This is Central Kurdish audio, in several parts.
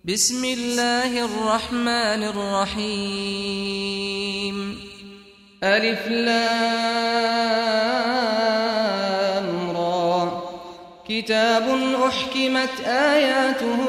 بسم الله الرحمن الرحيم ألف لام را كتاب أحكمت آياته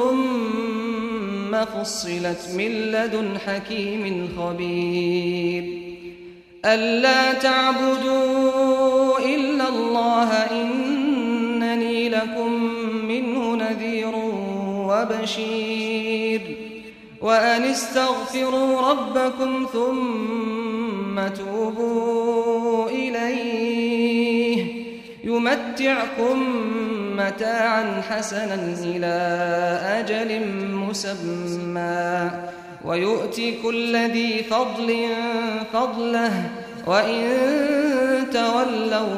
ثم فصلت من لدن حكيم خبير ألا تعبدوا إلا الله إنني لكم منه نذير وبشير وأن استغفروا ربكم ثم توبوا إليه يمتعكم متاعا حسنا إلى أجل مسمى ويؤتي كل ذي فضل فضله وإن تولوا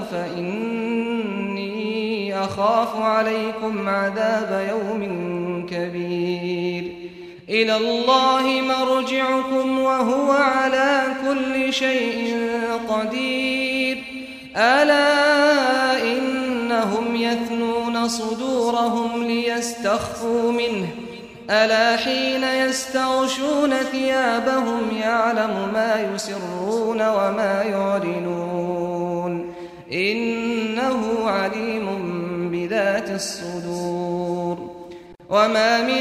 فإني أخاف عليكم عذاب يوم كبير إلى الله مرجعكم وهو على كل شيء قدير ألا إنهم يثنون صدورهم ليستخفوا منه ألا حين يستغشون ثيابهم يعلم ما يسرون وما يعلنون إنه عليم بذات الصدور وما من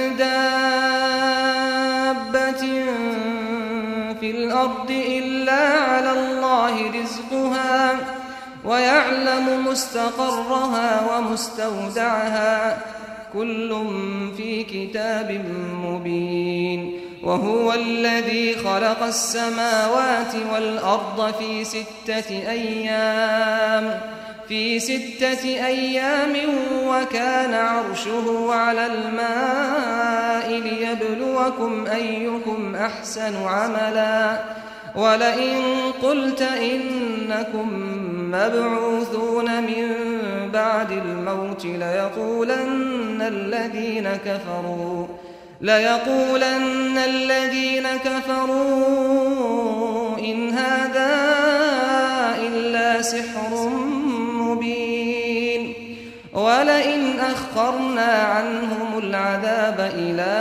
دابة في الأرض إلا على الله رزقها ويعلم مستقرها ومستودعها كل في كتاب مبين وهو الذي خلق السماوات والأرض في ستة أيام وكان عرشه على الماء ليبلوكم أيكم أحسن عملا ولئن قلت إنكم مبعوثون من بعد الموت ليقولن الذين كفروا إن هذا إلا سحر مبين ولئن أخرنا عنهم العذاب إلى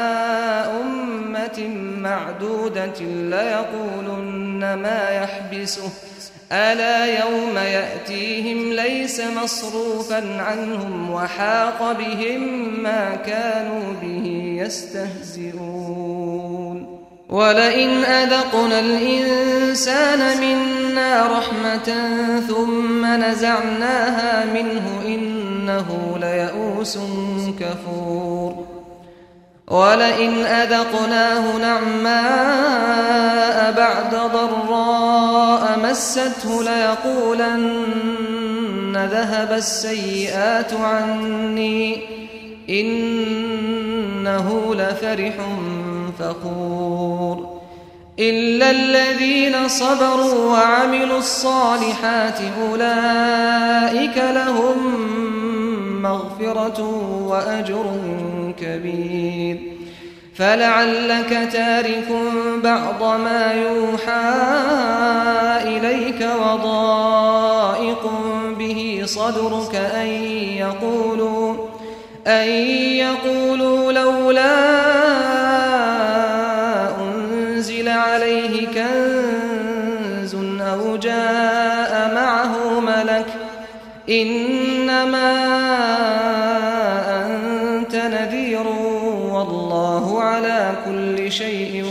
أمة معدودة ليقولن ما يحبسه ألا يوم يأتيهم ليس مصروفا عنهم وحاق بهم ما كانوا به يستهزئون ولئن أذقنا الإنسان منا رحمة ثم نزعناها منه إنه ليئوس كفور ولئن أذقناه نعماء بعد ضراء مسته ليقولن ذهب السيئات عني إنه لفرح فخور إلا الذين صبروا وعملوا الصالحات أولئك لهم مغفرة وأجر كبير فلعلك تارك بعض ما يوحى إليك وضائق به صدرك أن يقولوا لولا أنزل عليه كنز أو جاء معه ملك إنما أنت نذير والله على كل شيء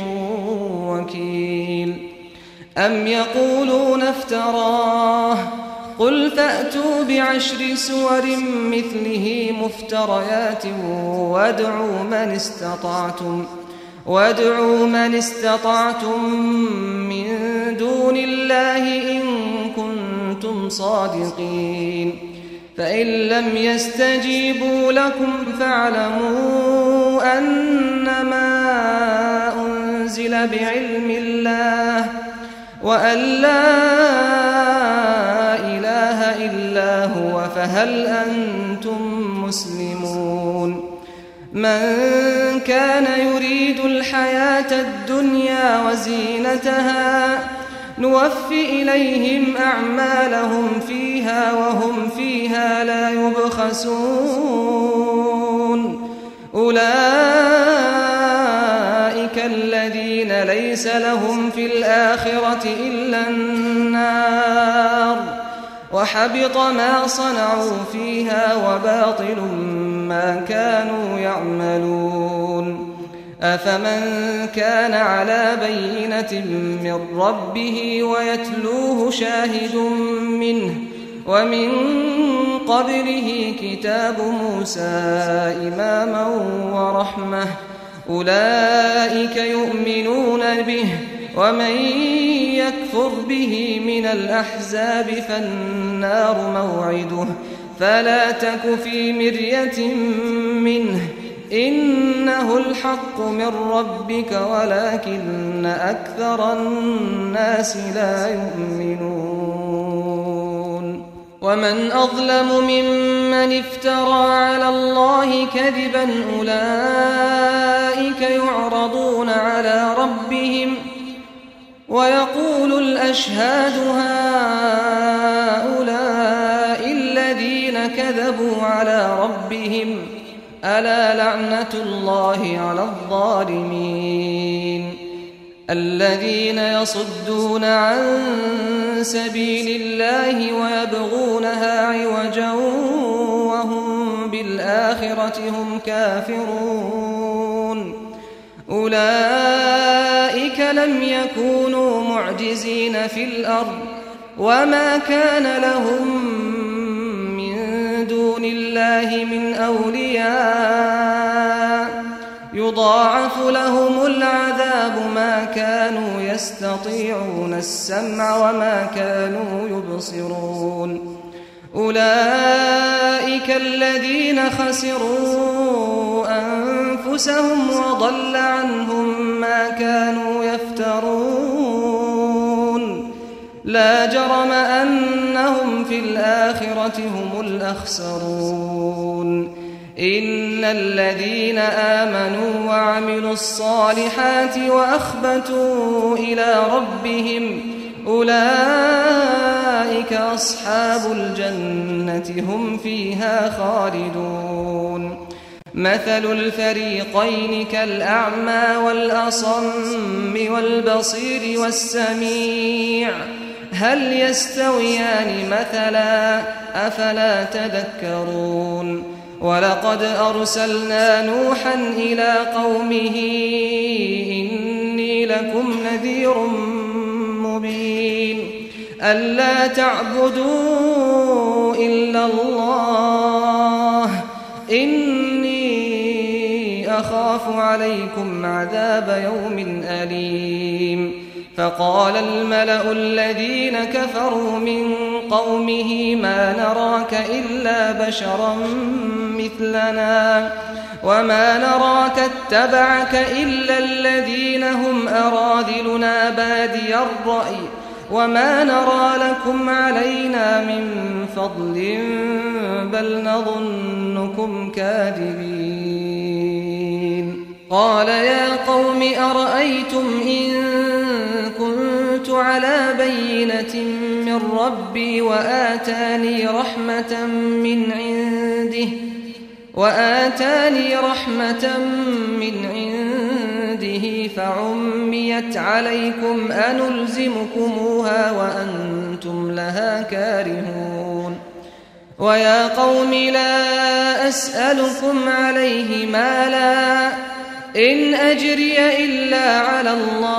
وكيل أم يقولون افتراه قل فأتوا بعشر سور مثله مفتريات وادعوا من استطعتم من دون الله إن كنتم صادقين فإن لم يستجيبوا لكم فاعلموا أنما أنزل بعلم الله وأن لا إله إلا هو فهل أنتم مسلمون من كان يريد الحياة الدنيا وزينتها نوفي إليهم أعمالهم فيها وهم فيها لا يبخسون أولئك الذين ليس لهم في الآخرة إلا النار وحبط ما صنعوا فيها وباطل ما كانوا يعملون أفمن كان على بينة من ربه ويتلوه شاهد منه ومن قبله كتاب موسى إماما ورحمة أولئك يؤمنون به ومن يكفر به من الأحزاب فالنار موعده فلا تك في مرية منه إنه الحق من ربك ولكن أكثر الناس لا يؤمنون ومن أظلم ممن افترى على الله كذبا أولئك يعرضون على ربهم ويقول الأشهاد هؤلاء الذين كذبوا على ربهم ألا لعنة الله على الظالمين الذين يصدون عن سبيل الله ويبغونها عوجا وهم بالآخرة هم كافرون أولئك لم يكونوا معجزين في الأرض وما كان لهم من دون الله من أولياء يضاعف لهم العذاب ما كانوا يستطيعون السمع وما كانوا يبصرون أولئك الذين خسروا أنفسهم وضل عنهم ما كانوا يفترون لا جرم أنهم في الآخرة هم الأخسرون إن الذين آمنوا وعملوا الصالحات وأخبتوا إلى ربهم أولئك أصحاب الجنة هم فيها خالدون مثل الفريقين كالأعمى والأصم والبصير والسميع هل يستويان مثلا أفلا تذكرون ولقد أرسلنا نوحا إلى قومه إني لكم نذير مبين ألا تعبدوا إلا الله إني أخاف عليكم عذاب يوم أليم فقال الملأ الذين كفروا من قومه ما نراك إلا بشرا مثلنا وما نراك اتبعك إلا الذين هم أراذلنا بادي الرأي وما نرى لكم علينا من فضل بل نظنكم كاذبين قال يا قوم أرأيتم إن كنت على بينة من ربي وآتاني رحمة من عنده فعميت عليكم أنلزمكموها وأنتم لها كارهون ويا قوم لا أسألكم عليه مالا إن أجري إلا على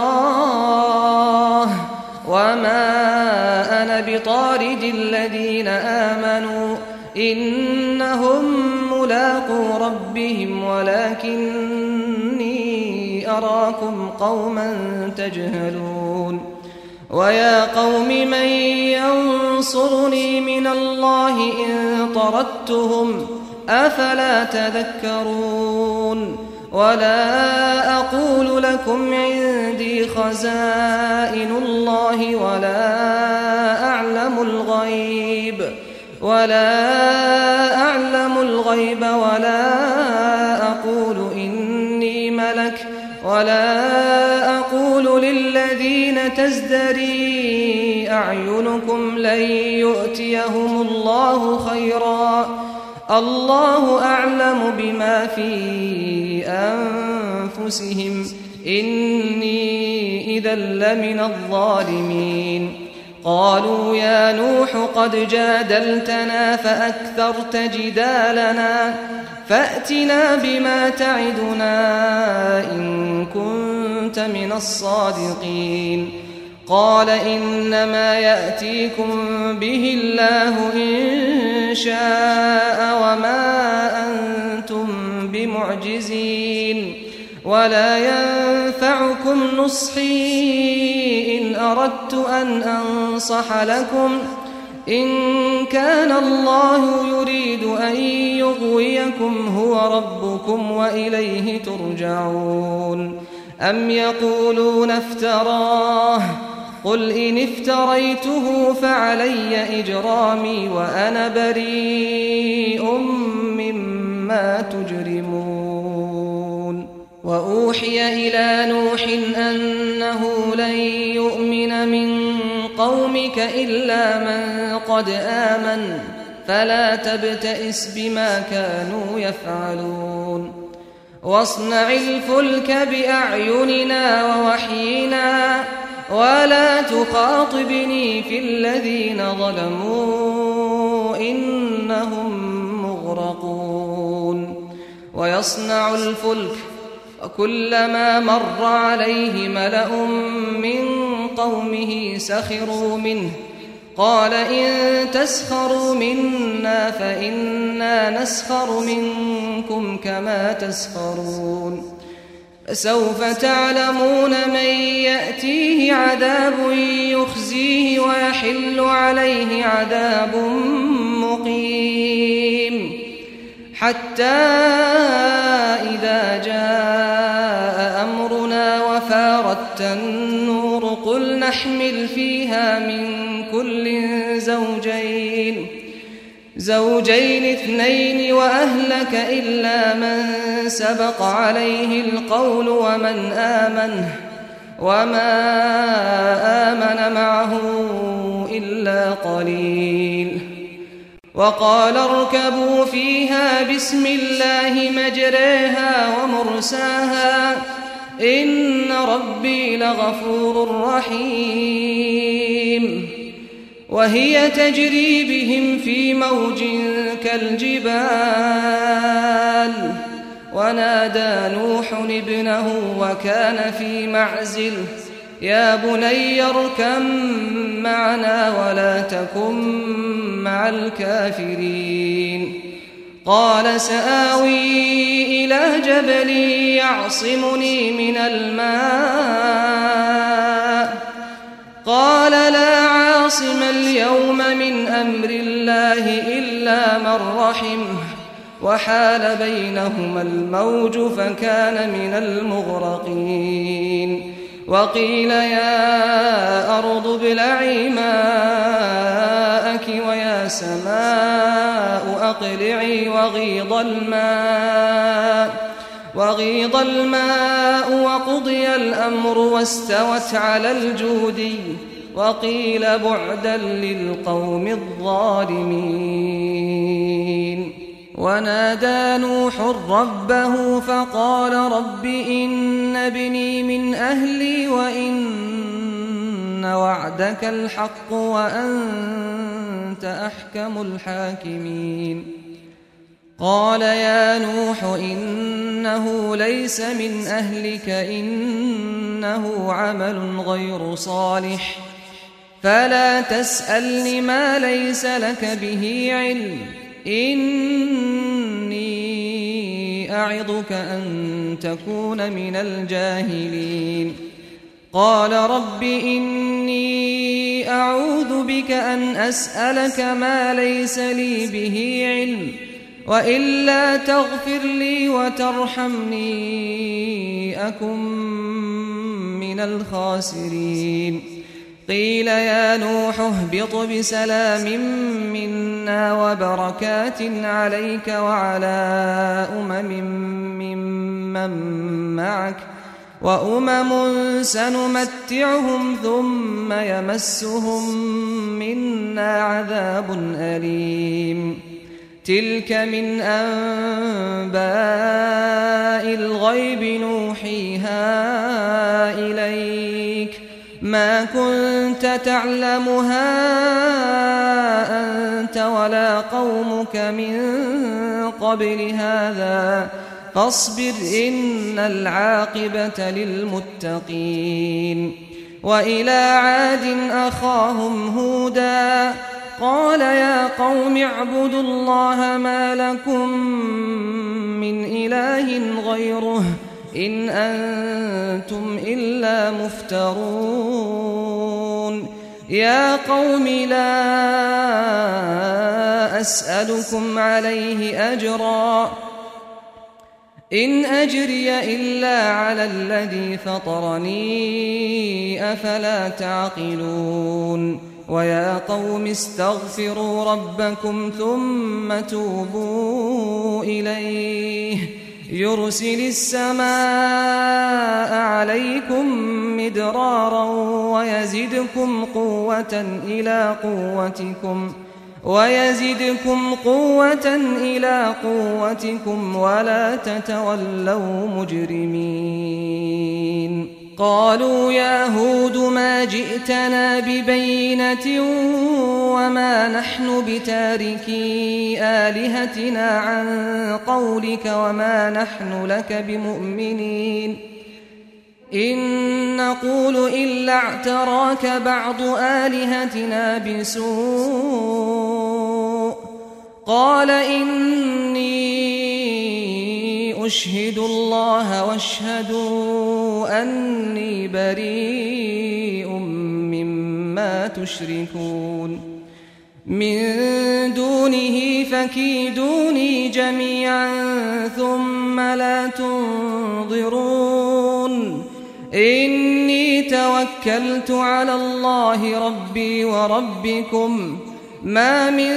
الله وما أنا بطارد الذين آمنوا إنهم ملاقو ربهم ولكني أراكم قوما تجهلون ويا قوم من ينصرني من الله إن طردتهم أفلا تذكرون ولا أقول لكم عندي خزائن الله ولا أعلم الغيب ولا أقول إني ملك ولا أقول للذين تزدري أعينكم لن يؤتيهم الله خيرا الله أعلم بما في أنفسهم إني إذا لمن الظالمين قالوا يا نوح قد جادلتنا فأكثرت جدالنا فأتنا بما تعدنا إن كنت من الصادقين قال إنما يأتيكم به الله إن شاء وما أنتم بمعجزين ولا ينفعكم نصحي إن أردت أن أنصح لكم إن كان الله يريد أن يغويكم هو ربكم وإليه ترجعون أم يقولون افتراه قل إن افتريته فعلي إجرامي وأنا بريء مما تجرمون وأوحي إلى نوح أنه لن يؤمن من قومك إلا من قد آمن فلا تبتئس بما كانوا يفعلون واصنع الفلك بأعيننا ووحينا ولا تخاطبني في الذين ظلموا إنهم مغرقون ويصنع الفلك وكلما مر عليه ملأ من قومه سخروا منه قال إن تسخروا منا فإنا نسخر منكم كما تسخرون فسوف تعلمون من يأتيه عذاب يخزيه ويحل عليه عذاب مقيم حتى إذا جاء أمرنا وفارت النور قل نحمل فيها من كل زوجين اثنين وأهلك إلا من سبق عليه القول وما آمن معه إلا قليل وقال اركبوا فيها بسم الله مجريها ومرساها إن ربي لغفور رحيم وهي تجري بهم في موج كالجبال ونادى نوح ابنه وكان في معزل يا بني اركب معنا ولا تكن مع الكافرين قال سآوي إلى جبل يعصمني من الماء قال لا عاصم اليوم من أمر الله إلا من رحمه وحال بينهما الموج فكان من المغرقين وقيل يا أرض ابلعي ماءك ويا سماء أقلعي وغيض الماء وقضي الأمر واستوت على الجودي وقيل بعدا للقوم الظالمين ونادى نوح ربه فقال رب إن ابني من أهلي وإن وعدك الحق وأنت أحكم الحاكمين قال يا نوح إنه ليس من أهلك إنه عمل غير صالح فلا تسألني ما ليس لك به علم إني أعظك أن تكون من الجاهلين قال رب إني أعوذ بك أن أسألك ما ليس لي به علم وإلا تغفر لي وترحمني أكن من الخاسرين قيل يا نوح اهبط بسلام منا وبركات عليك وعلى ممن معك سنمتعهم ثم يمسهم منا عذاب أليم تلك من أنباء الغيب نوحيها إليك ما كنت تعلمها أنت ولا قومك من قبل هذا فاصبر إن العاقبة للمتقين. وإلى عاد أخاهم هودا قال يا قوم اعبدوا الله ما لكم من إله غيره إن أنتم إلا مفترون. يا قوم لا أسألكم عليه أجرا إن أجري إلا على الذي فطرني أفلا تعقلون. ويا قوم استغفروا ربكم ثم توبوا إليه يرسل السماء عليكم مدرارا ويزدكم قوة إلى قوتكم ولا تتولوا مجرمين. قالوا يا هود ما جئتنا ببينة وما نحن بتاركي آلهتنا عن قولك وما نحن لك بمؤمنين إن نقول إلا اعتراك بعض آلهتنا بسوء. قال إني أشهد الله واشهدوا أني بريء مما تشركون من دونه فكيدوني جميعا ثم لا تنظرون. إني توكلت على الله ربي وربكم ما من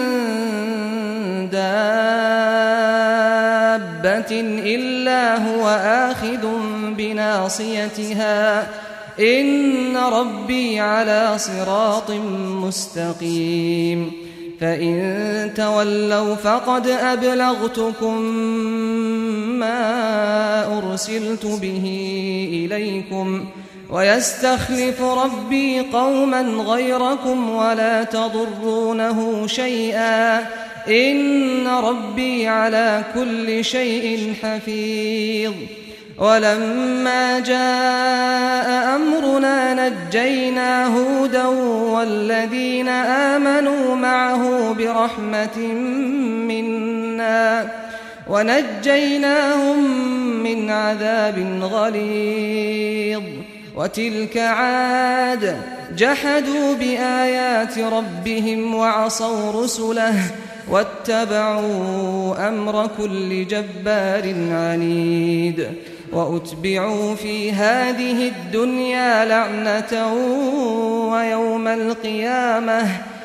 دابة إلا هو آخذ بناصيتها إن ربي على صراط مستقيم. فإن تولوا فقد أبلغتكم ما أرسلت به إليكم ويستخلف ربي قوما غيركم ولا تضرونه شيئا إن ربي على كل شيء حفيظ. ولما جاء أمرنا نجينا هودا والذين آمنوا معه برحمة منا ونجيناهم من عذاب غليظ. وتلك عاد جحدوا بآيات ربهم وعصوا رسله واتبعوا أمر كل جبار عنيد. وأتبعوا في هذه الدنيا لعنة ويوم القيامة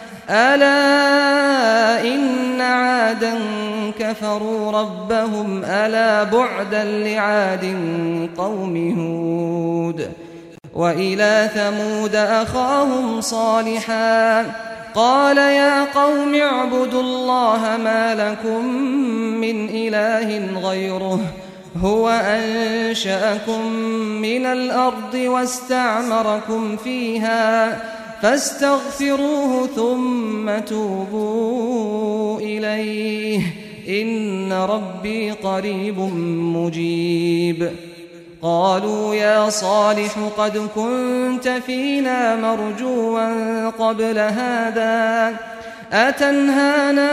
ألا إن عادا كفروا ربهم ألا بعدا لعاد قوم هود. وإلى ثمود أخاهم صالحا قال يا قوم اعبدوا الله ما لكم من إله غيره هو أنشأكم من الأرض واستعمركم فيها فاستغفروه ثم توبوا إليه إن ربي قريب مجيب. قالوا يا صالح قد كنت فينا مرجوا قبل هذا أتنهانا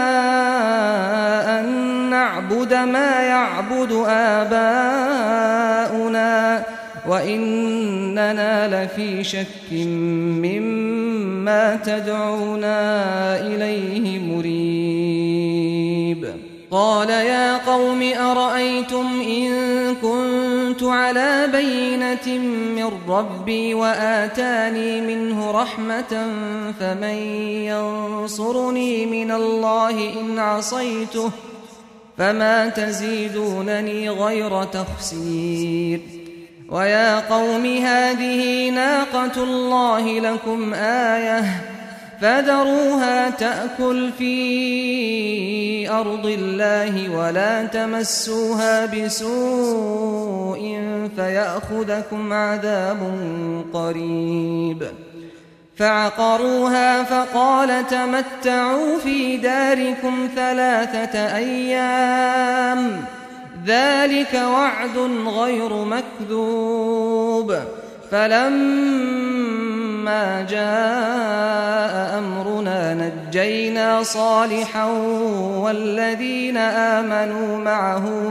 أن نعبد ما يعبد آباؤنا وإننا لفي شك مما تدعونا إليه مريب. قال يا قوم أرأيتم إن كنت على بينة من ربي وآتاني منه رحمة فمن ينصرني من الله إن عصيته فما تزيدونني غير تخسير. ويا قوم هذه ناقة الله لكم آية فذروها تأكل في أرض الله ولا تمسوها بسوء فيأخذكم عذاب قريب. فعقروها فقال تمتعوا في داركم 3 أيام ذلك وعد غير مكذوب. فلما جاء أمرنا نجينا صالحا والذين آمنوا معه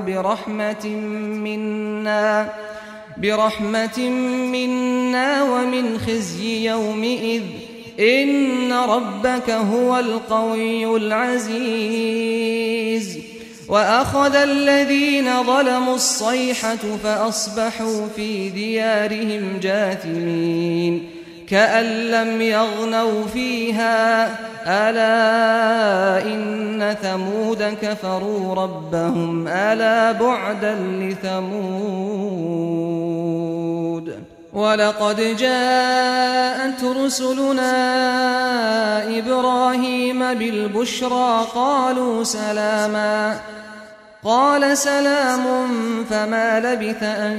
برحمة منا ومن خزي يومئذ إن ربك هو القوي العزيز. وأخذ الذين ظلموا الصيحة فأصبحوا في ديارهم جاثمين كأن لم يغنوا فيها ألا إن ثمود كفروا ربهم ألا بعدا لثمود. ولقد جاءت رسلنا إبراهيم بالبشرى قالوا سلاما قال سلام فما لبث أن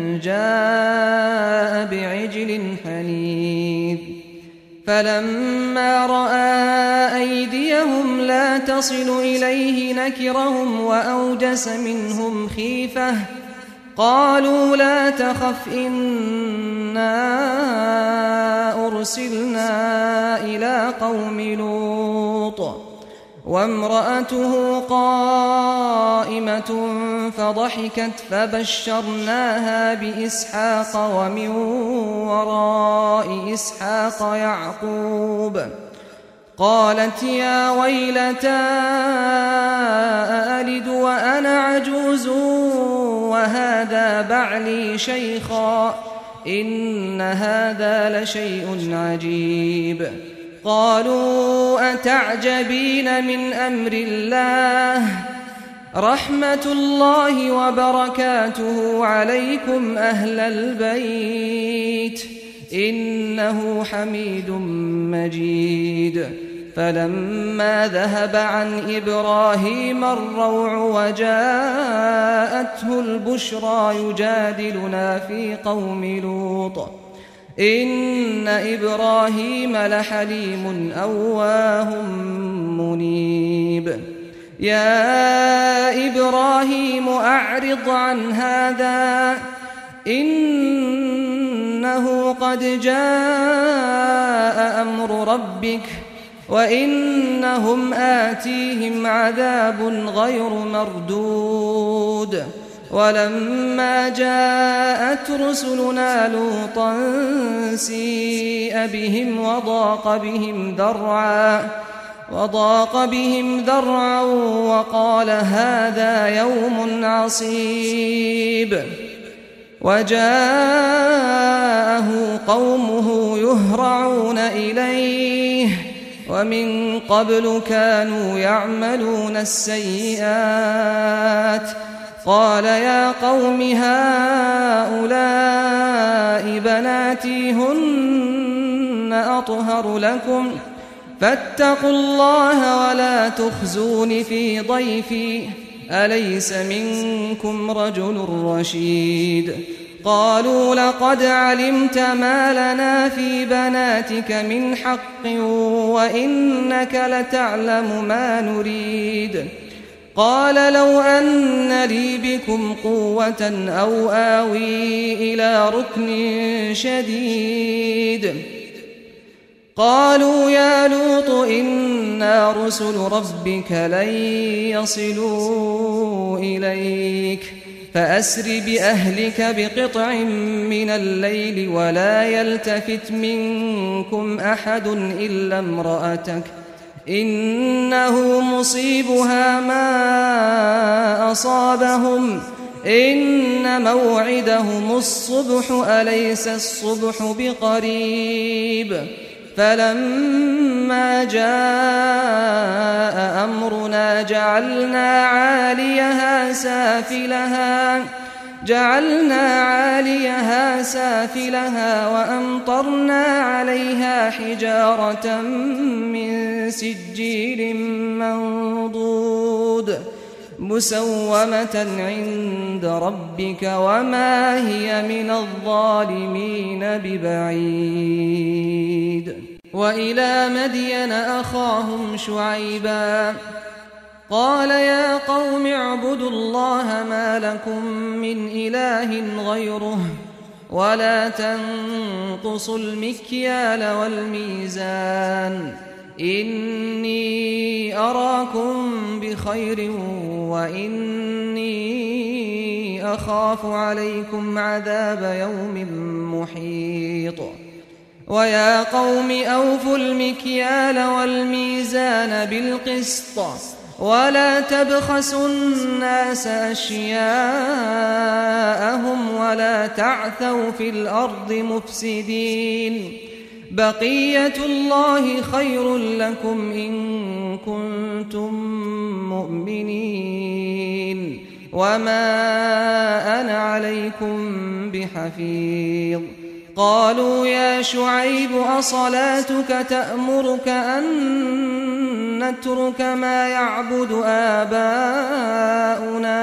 جاء بعجل حنيذ. فلما رأى أيديهم لا تصل إليه نكرهم وأوجس منهم خيفة قالوا لا تخف إنا أرسلنا إلى قوم لوط وامرأته قائمة فضحكت فبشرناها بإسحاق ومن وراء إسحاق يعقوب. قالت يا ويلتى أألد وأنا عجوز وهذا بعلي شيخا إن هذا لشيء عجيب. قالوا أتعجبين من أمر الله رحمة الله وبركاته عليكم أهل البيت إنه حميد مجيد. فلما ذهب عن إبراهيم الروع وجاءته البشرى يجادلنا في قوم لوط إن إبراهيم لحليم أواه منيب. يا إبراهيم أعرض عن هذا إنه قد جاء أمر ربك وإنهم آتيهم عذاب غير مردود. ولما جاءت رسلنا لوطا سيء بهم وضاق بهم ذرعا وقال هذا يوم عصيب. وجاءه قومه يهرعون إليه ومن قبل كانوا يعملون السيئات. قال يا قوم هؤلاء بناتي هن أطهر لكم فاتقوا الله ولا تخزون في ضيفي أليس منكم رجل رشيد. قالوا لقد علمت ما لنا في بناتك من حق وإنك لتعلم ما نريد. قال لو أن لي بكم قوة أو آوي إلى ركن شديد. قالوا يا لوط إنا رسل ربك لن يصلوا إليك فأسر بأهلك بقطع من الليل ولا يلتفت منكم أحد إلا امرأتك إنه مصيبها ما أصابهم إن موعدهم الصبح أليس الصبح بقريب. فلما جاء أمرنا جعلنا عاليها جعلنا عاليها سافلها وأمطرنا عليها حجارة من سجيل منضود مسومة عند ربك وما هي من الظالمين ببعيد. وإلى مدين أخاهم شعيبا قال يا قوم اعبدوا الله ما لكم من إله غيره ولا تنقصوا المكيال والميزان إني أراكم بخير وإني أخاف عليكم عذاب يوم محيط. ويا قوم أوفوا المكيال والميزان بالقسط ولا تبخسوا الناس أشياءهم ولا تعثوا في الأرض مفسدين بقية الله خير لكم إن كنتم مؤمنين وما أنا عليكم بحفيظ. قالوا يا شعيب أصلاتك تأمرك أن نترك ما يعبد آباؤنا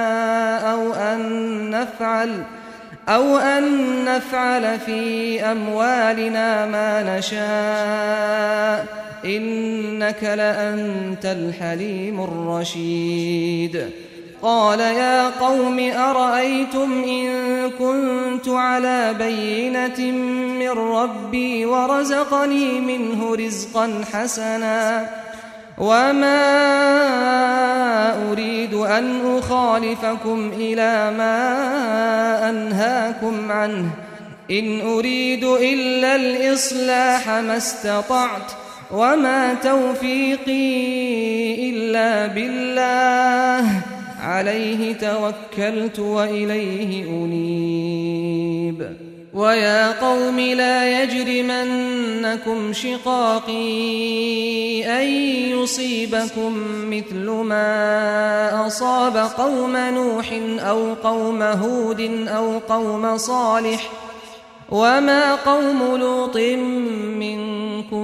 أو أن نفعل في أموالنا ما نشاء إنك لأنت الحليم الرشيد. قال يا قوم أرأيتم إن كنت على بينة من ربي ورزقني منه رزقا حسنا وما أريد أن أخالفكم إلى ما أنهاكم عنه إن أريد إلا الإصلاح ما استطعت وما توفيقي إلا بالله عليه توكلت وإليه أنيب. ويا قوم لا يجرمنكم شقاقي أن يصيبكم مثل ما أصاب قوم نوح أو قوم هود أو قوم صالح وما قوم لوط منكم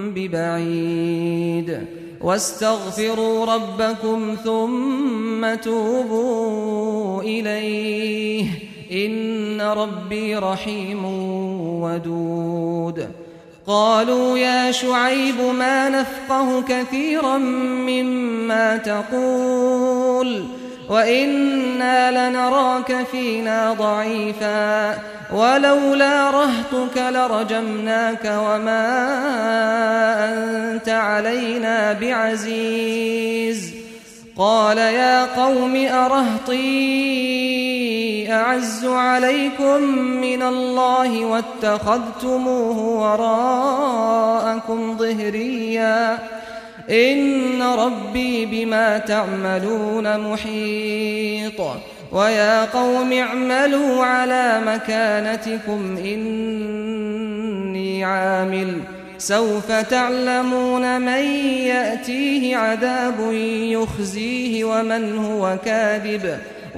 ببعيد. واستغفروا ربكم ثم توبوا إليه إن ربي رحيم ودود. قالوا يا شعيب ما نفقه كثيرا مما تقول وإنا لنراك فينا ضعيفا ولولا رهطك لرجمناك وما أنت علينا بعزيز. قال يا قوم أرهطي أعز عليكم من الله واتخذتموه وراءكم ظهريا إن ربي بما تعملون محيط. ويا قوم اعملوا على مكانتكم إني عامل سوف تعلمون من يأتيه عذاب يخزيه ومن هو كاذب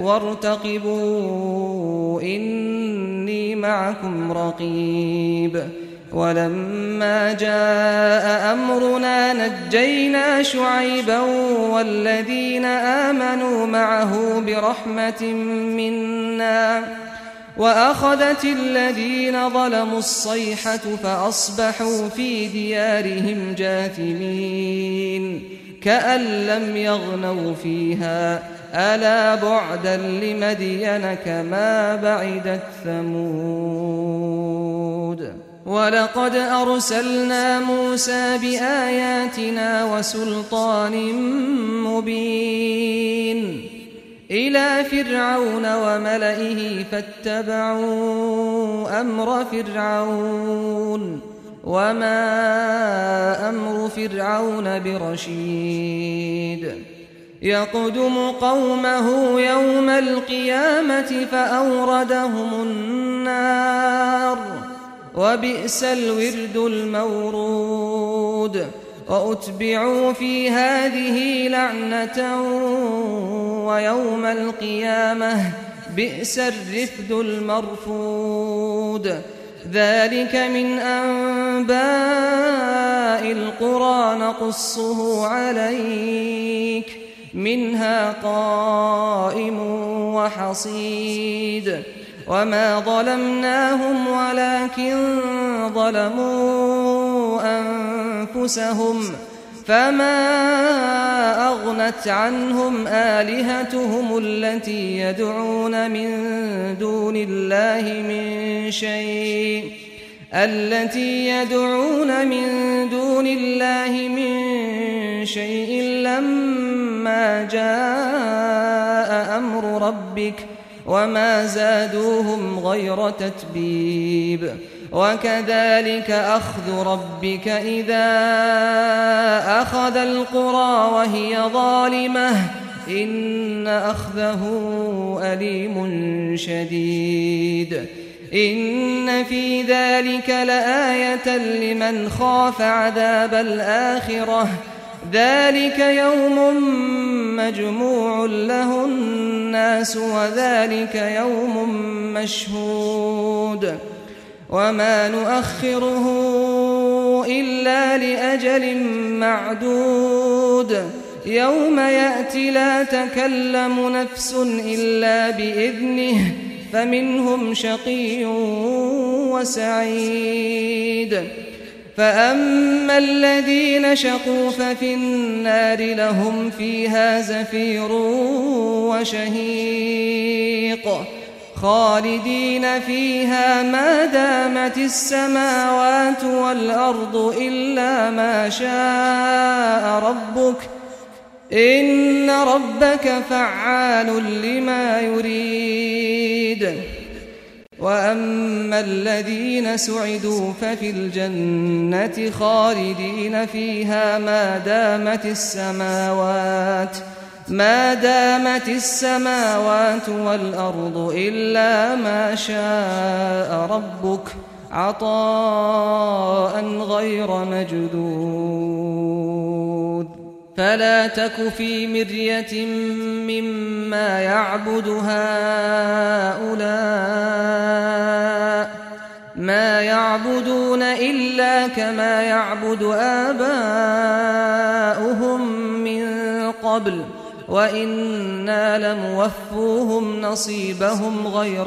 وارتقبوا إني معكم رقيب. ولما جاء أمرنا نجينا شعيبا والذين آمنوا معه برحمة منا وأخذت الذين ظلموا الصيحة فأصبحوا في ديارهم جاثمين كأن لم يغنوا فيها ألا بعدا لمدين كما بعدت ثمود. ولقد أرسلنا موسى بآياتنا وسلطان مبين إلى فرعون وملئه فاتبعوا أمر فرعون وما أمر فرعون برشيد. يقدم قومه يوم القيامة فأوردهم النار وبئس الورد المورود. وأتبعوا في هذه لعنة ويوم القيامة بئس الرفد المرفود ذلك من أنباء القرى نقصه عليك منها قائم وحصيد وما ظلمناهم ولكن ظلموا أنفسهم فما أغنت عنهم آلهتهم التي يدعون من دون الله من شيء لما جاء أمر ربك وما زادوهم غير تتبيب وكذلك أخذ ربك إذا أخذ القرى وهي ظالمة إن أخذه أليم شديد إن في ذلك لآية لمن خاف عذاب الآخرة ذلك يوم مجموع له الناس وذلك يوم مشهود وما نؤخره إلا لأجل معدود يوم يأتي لا تكلم نفس إلا بإذنه فمنهم شقي وسعيد فأما الذين شقوا ففي النار لهم فيها زفير وشهيق خالدين فيها ما دامت السماوات والأرض إلا ما شاء ربك إن ربك فعال لما يريد وأما الذين سعدوا ففي الجنة خالدين فيها ما دامت السماوات والأرض إلا ما شاء ربك عطاء غير مجدود فلا تك في مرية مما يعبد هؤلاء ما يعبدون إلا كما يعبد آباؤهم من قبل وإنا لموفوهم نصيبهم غير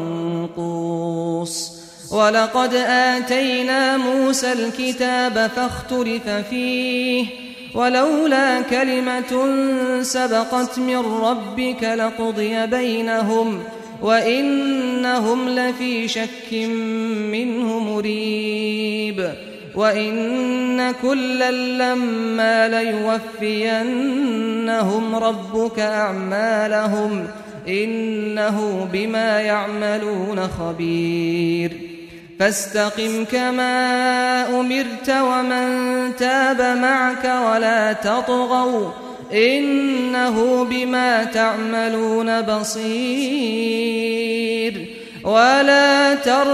منقوص ولقد آتينا موسى الكتاب فاختلف فيه ولولا كلمة سبقت من ربك لقضي بينهم وإنهم لفي شك منه مريب وإن كلا لما ليوفينهم ربك أعمالهم إنه بما يعملون خبير فاستقم كما أمرت ومن تاب معك ولا تطغوا إنه بما تعملون بصير ولا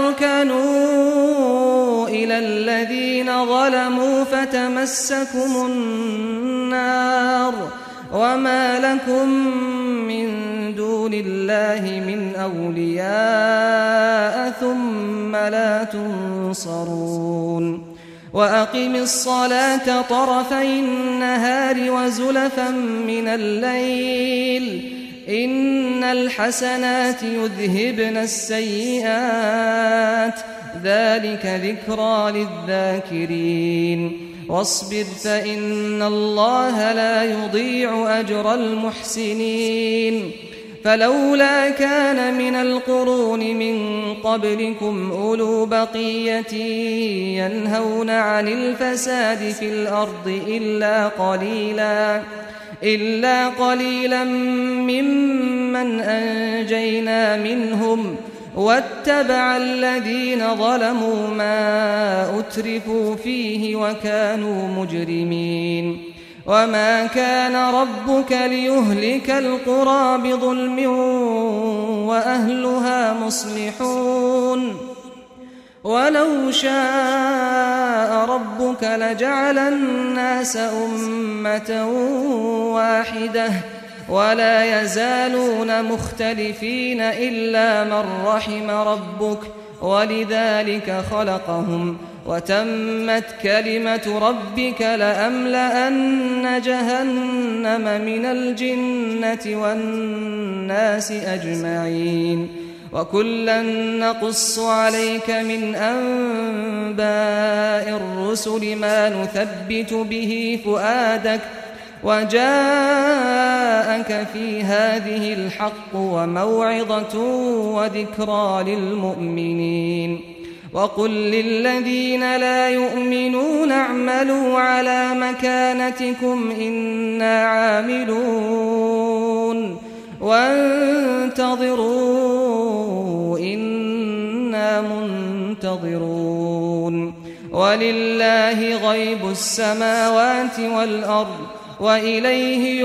تركنوا إلى الذين ظلموا فتمسكم النار وما لكم من دون الله من أولياء ثم لا تنصرون وأقم الصلاة طرفي النهار وزلفا من الليل إن الحسنات يذهبن السيئات ذلك ذكرى للذاكرين واصبر فإن الله لا يضيع أجر المحسنين فلولا كان من القرون من قبلكم أولو بقية ينهون عن الفساد في الأرض إلا قليلا ممن أنجينا منهم واتبع الذين ظلموا ما أترفوا فيه وكانوا مجرمين وما كان ربك ليهلك القرى بظلم وأهلها مصلحون ولو شاء ربك لجعل الناس أمة واحدة ولا يزالون مختلفين إلا من رحم ربك ولذلك خلقهم وتمت كلمة ربك لأملأن جهنم من الجنة والناس أجمعين وكلا نقص عليك من أنباء الرسل ما نثبت به فؤادك وجاءك في هذه الحق وموعظة وذكرى للمؤمنين وقل للذين لا يؤمنون اعملوا على مكانتكم إنا عاملون وانتظروا إنا منتظرون ولله غيب السماوات والأرض وإليه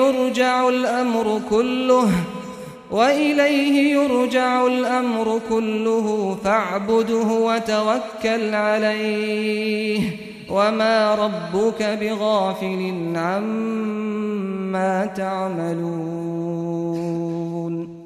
يرجع الأمر كله فاعبده وتوكل عليه وما ربك بغافل عما تعملون